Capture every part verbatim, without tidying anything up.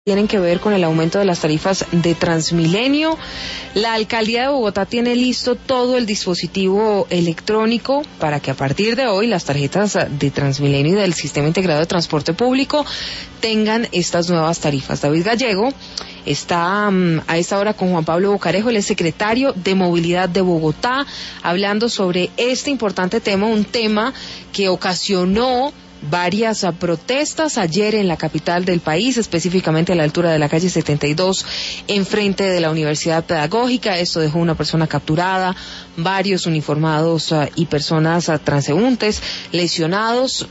tienen que ver con el aumento de las tarifas de Transmilenio. La Alcaldía de Bogotá tiene listo todo el dispositivo electrónico para que a partir de hoy las tarjetas de Transmilenio y del Sistema Integrado de Transporte Público tengan estas nuevas tarifas. David Gallego está um, a esta hora con Juan Pablo Bocarejo, el es secretario de Movilidad de Bogotá, hablando sobre este importante tema, un tema que ocasionó varias uh, protestas ayer en la capital del país, específicamente a la altura de la calle setenta y dos, enfrente de la Universidad Pedagógica. Esto dejó una persona capturada, varios uniformados uh, y personas uh, transeúntes lesionados,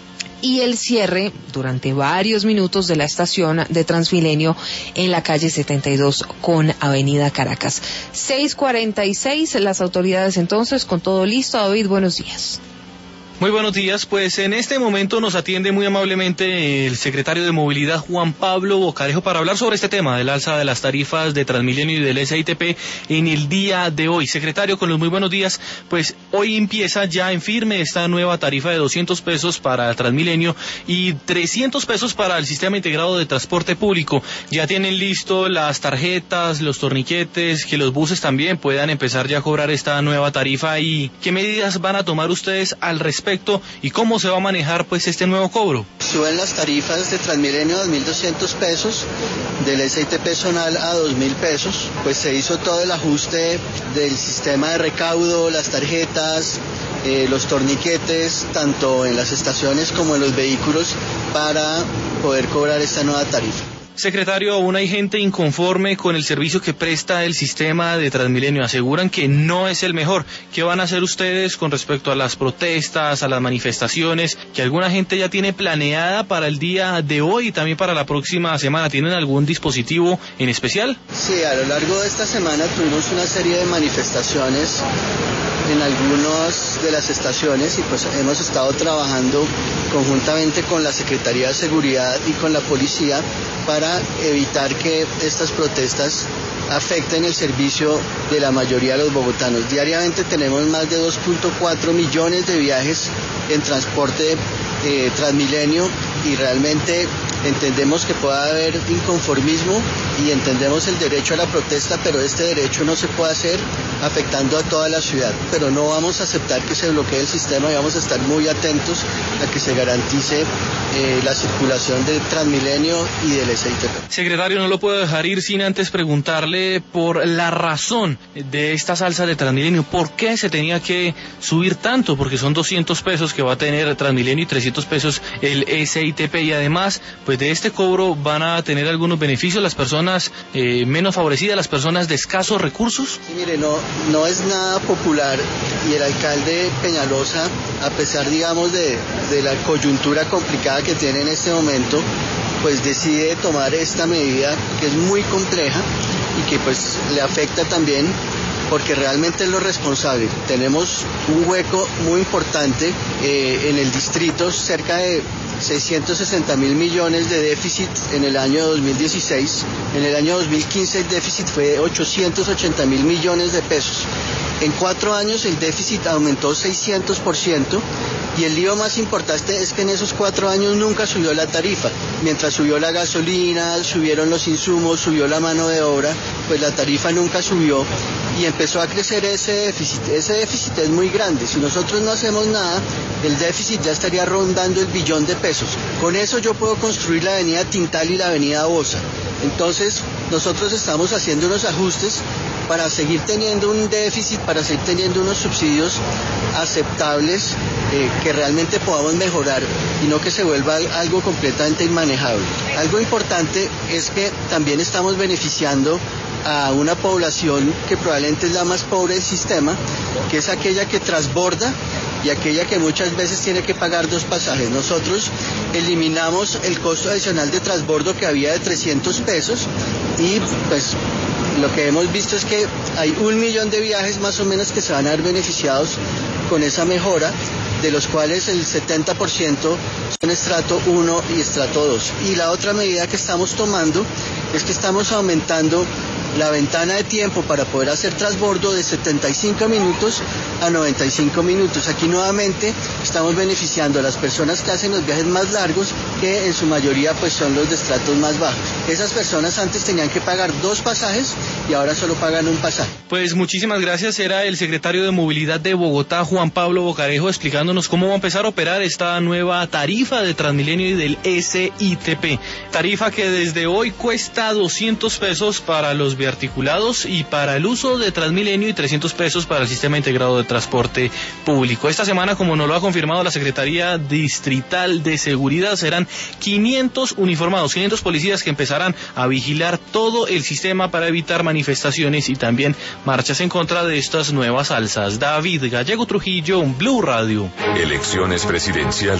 y el cierre durante varios minutos de la estación de Transmilenio en la calle setenta y dos con Avenida Caracas. seis cuarenta y seis, las autoridades entonces con todo listo. David, buenos días. Muy buenos días, pues en este momento nos atiende muy amablemente el secretario de Movilidad, Juan Pablo Bocarejo, para hablar sobre este tema del alza de las tarifas de Transmilenio y del S I T P en el día de hoy. Secretario, con los muy buenos días, pues hoy empieza ya en firme esta nueva tarifa de doscientos pesos para Transmilenio y trescientos pesos para el Sistema Integrado de Transporte Público. Ya tienen listo las tarjetas, los torniquetes, que los buses también puedan empezar ya a cobrar esta nueva tarifa. ¿Y qué medidas van a tomar ustedes al respecto y cómo se va a manejar pues este nuevo cobro? Suben las tarifas de Transmilenio a dos mil doscientos pesos, del S I T P zonal a dos mil pesos, pues se hizo todo el ajuste del sistema de recaudo, las tarjetas, eh, los torniquetes, tanto en las estaciones como en los vehículos, para poder cobrar esta nueva tarifa. Secretario, aún hay gente inconforme con el servicio que presta el sistema de Transmilenio. Aseguran que no es el mejor. ¿Qué van a hacer ustedes con respecto a las protestas, a las manifestaciones, que alguna gente ya tiene planeada para el día de hoy y también para la próxima semana? ¿Tienen algún dispositivo en especial? Sí, a lo largo de esta semana tuvimos una serie de manifestaciones en algunas de las estaciones y pues hemos estado trabajando conjuntamente con la Secretaría de Seguridad y con la Policía para evitar que estas protestas afecten el servicio de la mayoría de los bogotanos. Diariamente tenemos más de dos punto cuatro millones de viajes en transporte eh, Transmilenio y realmente entendemos que puede haber inconformismo y entendemos el derecho a la protesta, pero este derecho no se puede hacer afectando a toda la ciudad. Pero no vamos a aceptar que se bloquee el sistema y vamos a estar muy atentos a que se garantice eh, la circulación del Transmilenio y del S I T P. Secretario, no lo puedo dejar ir sin antes preguntarle por la razón de esta salsa de Transmilenio. ¿Por qué se tenía que subir tanto? Porque son doscientos pesos que va a tener Transmilenio y trescientos pesos el S I T P, y además pues de este cobro van a tener algunos beneficios las personas eh, menos favorecidas, las personas de escasos recursos. Sí, mire, no, no es nada popular y el alcalde Peñalosa, a pesar digamos de, de la coyuntura complicada que tiene en este momento, pues decide tomar esta medida que es muy compleja y que pues le afecta también porque realmente es lo responsable. Tenemos un hueco muy importante eh, en el distrito, cerca de seiscientos sesenta mil millones de déficit en el año dos mil dieciséis. En el año dos mil quince el déficit fue de ochocientos ochenta mil millones de pesos. En cuatro años el déficit aumentó seiscientos por ciento y el lío más importante es que en esos cuatro años nunca subió la tarifa. Mientras subió la gasolina, subieron los insumos, subió la mano de obra, pues la tarifa nunca subió y empezó a crecer ese déficit. Ese déficit es muy grande. Si nosotros no hacemos nada, el déficit ya estaría rondando el billón de pesos. Con eso yo puedo construir la avenida Tintal y la avenida Bosa. Entonces, nosotros estamos haciendo unos ajustes para seguir teniendo un déficit, para seguir teniendo unos subsidios aceptables, eh, que realmente podamos mejorar y no que se vuelva algo completamente inmanejable. Algo importante es que también estamos beneficiando a una población que probablemente es la más pobre del sistema, que es aquella que transborda y aquella que muchas veces tiene que pagar dos pasajes. Nosotros eliminamos el costo adicional de transbordo que había de trescientos pesos y pues lo que hemos visto es que hay un millón de viajes más o menos que se van a ver beneficiados con esa mejora, de los cuales el setenta por ciento son estrato uno y estrato dos. Y la otra medida que estamos tomando es que estamos aumentando la ventana de tiempo para poder hacer transbordo de setenta y cinco minutos a noventa y cinco minutos. Aquí nuevamente estamos beneficiando a las personas que hacen los viajes más largos, que en su mayoría pues son los de estratos más bajos. Esas personas antes tenían que pagar dos pasajes y ahora solo pagan un pasaje. Pues muchísimas gracias. Era el secretario de Movilidad de Bogotá, Juan Pablo Bocarejo, explicándonos cómo va a empezar a operar esta nueva tarifa de Transmilenio y del S I T P. Tarifa que desde hoy cuesta doscientos pesos para los biarticulados y para el uso de Transmilenio y trescientos pesos para el sistema integrado de transporte público. Esta semana, como nos lo ha confirmado la Secretaría Distrital de Seguridad, serán quinientos uniformados, quinientos policías que empezarán a vigilar todo el sistema para evitar manifestaciones y también marchas en contra de estas nuevas alzas. David Gallego Trujillo, Blue Radio. Elecciones presidenciales.